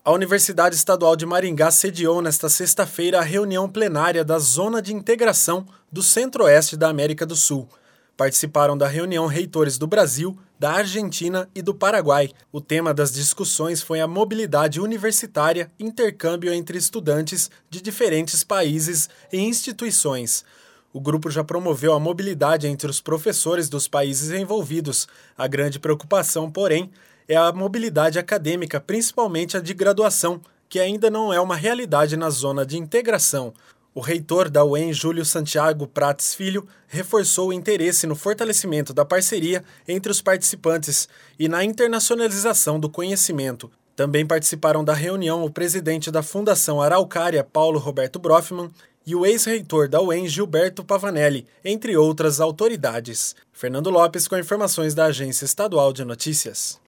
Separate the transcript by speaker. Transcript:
Speaker 1: A Universidade Estadual de Maringá sediou nesta sexta-feira a reunião plenária da Zona de Integração do Centro-Oeste da América do Sul. Participaram da reunião reitores do Brasil, da Argentina e do Paraguai. O tema das discussões foi a mobilidade universitária, intercâmbio entre estudantes de diferentes países e instituições. O grupo já promoveu a mobilidade entre os professores dos países envolvidos. A grande preocupação, porém, é a mobilidade acadêmica, principalmente a de graduação, que ainda não é uma realidade na zona de integração. O reitor da UEM, Júlio Santiago Prates Filho, reforçou o interesse no fortalecimento da parceria entre os participantes e na internacionalização do conhecimento. Também participaram da reunião o presidente da Fundação Araucária, Paulo Roberto Brofman, e o ex-reitor da UEM, Gilberto Pavanelli, entre outras autoridades. Fernando Lopes com informações da Agência Estadual de Notícias.